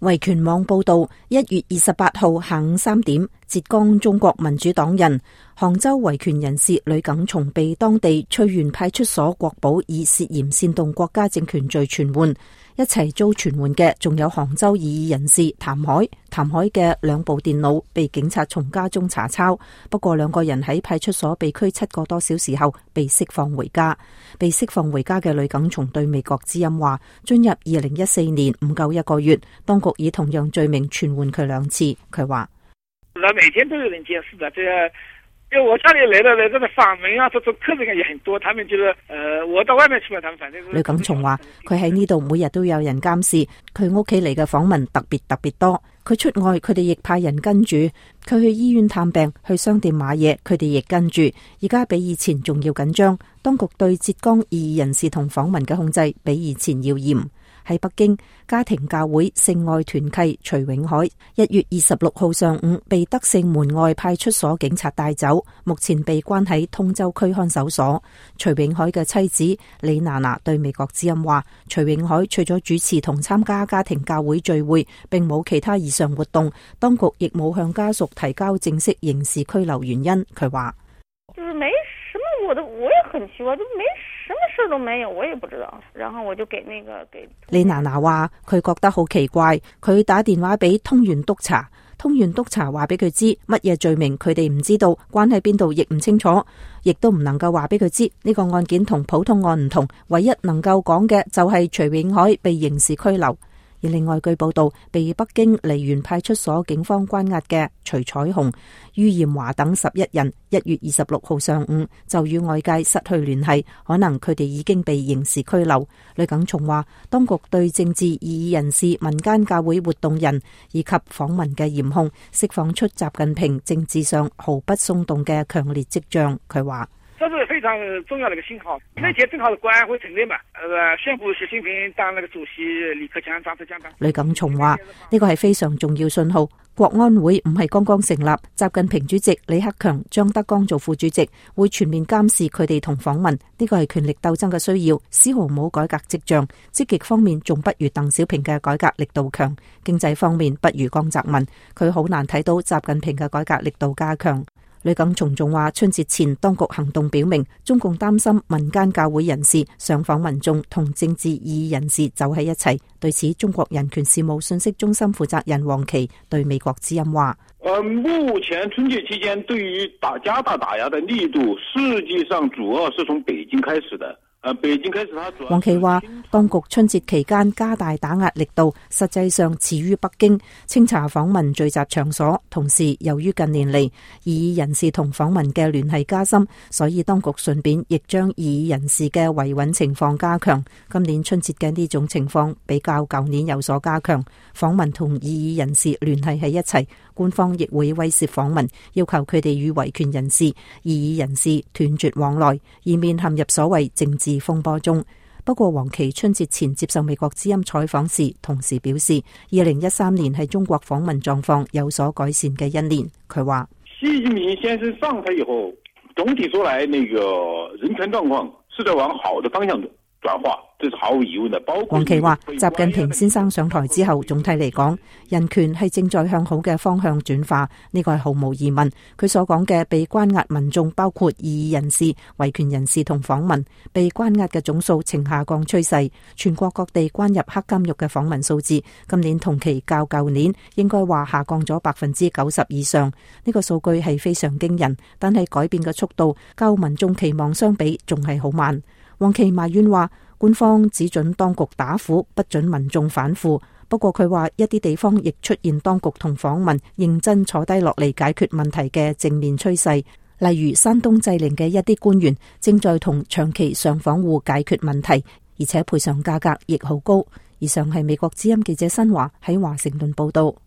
維權網報道，1月28號下午3點，浙江中國民主黨人、杭州維權人士呂耿松被當地翠園派出所國保以涉嫌煽動國家政權罪傳喚。一齊遭傳喚嘅仲有杭州異議人士譚海。譚海嘅2部電腦被警察從家中查抄，不過2個人喺派出所被拘7個多小時後被釋放回家。被釋放回家嘅呂耿松對美國之音話，進入2014年唔夠1個月，當局以同樣罪名傳喚佢2次。佢話： 每天都有人監視的，就我家裏來的這個訪問啊，這種客人也很多，他們就是我到外面去了，他們反正。 呂耿松話：佢喺呢度每日都有人監視，佢屋企嚟嘅訪問特別多。佢出外，佢哋亦派人跟住；佢去醫院探病、去商店買嘢，佢哋亦跟住。而家比以前仲要緊張，當局對浙江異議人士同訪民嘅控制比以前要嚴。喺北京，家庭教會聖愛團契徐永海1月26號上午被德勝門外派出所警察帶走，目前被關喺通州區看守所。徐永海嘅妻子李娜娜對美國之音話：徐永海除咗主持同參加家庭教會聚會，並冇其他異常活動，當局亦冇向家屬提交正式刑事拘留原因。佢話： 就是沒什麼，我也很奇怪，就沒什麼事都沒有，我也不知道。然後我就給李娜娜話，佢覺得好奇怪，佢打電話俾通縣督察，通縣督察話俾佢知乜嘢罪名佢哋唔知道，關喺邊度亦唔清楚，亦都唔能夠話俾佢知呢個案件同普通案唔同，唯一能夠講嘅就係徐永海被刑事拘留。而另外據報道，被北京梨園派出所警方關押嘅徐彩虹、于艷華等11人，1月26號上午就與外界失去聯繫，可能佢哋已經被刑事拘留。呂耿松話，當局對政治異議人士、民間教會活動人以及訪民嘅嚴控，釋放出習近平政治上毫不鬆動嘅強烈跡象。佢話： 這是非常重要的一個信號。那天正好是國安會成立嘛，宣布習近平當那個主席，李克強、張德江當。 呂耿松話：呢個係非常重要信號。國安會唔係剛剛成立，習近平主席、李克強、張德江做副主席，會全面監視佢哋同訪民。呢個係權力鬥爭嘅需要，絲毫冇改革跡象。積極方面仲不如鄧小平嘅改革力度強，經濟方面不如江澤民。佢好難睇到習近平嘅改革力度加強。呂耿松仲話，春節前當局行動表明，中共擔心民間教會人士上訪民眾同政治異議人士走喺一齊。對此，中國人權事務信息中心負責人黃琦對美國之音話： 目前春節期間對於加大打壓的力度，實際上主要是從北京開始的。 黃琦話，當局春節期間加大打壓力度，實際上始於北京，清查訪民聚集場所。同時，由於近年嚟異議人士同訪民嘅聯繫加深，所以當局順便亦將異議人士嘅維穩情況加強。今年春節嘅呢種情況比較舊年有所加強，訪民同異議人士聯繫喺一齊，官方亦會威懾訪民，要求佢哋與維權人士、異議人士斷絕往來，以免陷入所謂政治風波中。不過黃琦春節前接受美國之音採訪時，同時表示2013年係中國訪民狀況有所改善嘅一年。佢話： 習近平先生上台以後，總體說來，那個人權狀況是在往好的方向轉化，這是毫無疑問的。 黃琦話，習近平先生上台之後，總體嚟講，人權係正在向好嘅方向轉化，呢個係毫無疑問。佢所講嘅被關押民眾，包括異議人士、維權人士同訪民，被關押嘅總數呈下降趨勢。全國各地關入黑監獄嘅訪民數字，今年同期較舊年應該話下降咗90%以上。呢個數據係非常驚人，但係改變嘅速度較民眾期望相比，仲係好慢。黃琦埋怨話，官方只准當局打虎，不准民眾反腐。不過佢話，一啲地方亦出現當局同訪民認真坐低落嚟解決問題嘅正面趨勢。例如山東濟寧嘅一啲官員正在同長期上訪戶解決問題，而且賠償價格亦好高。以上係美國之音記者新華喺華盛頓報道。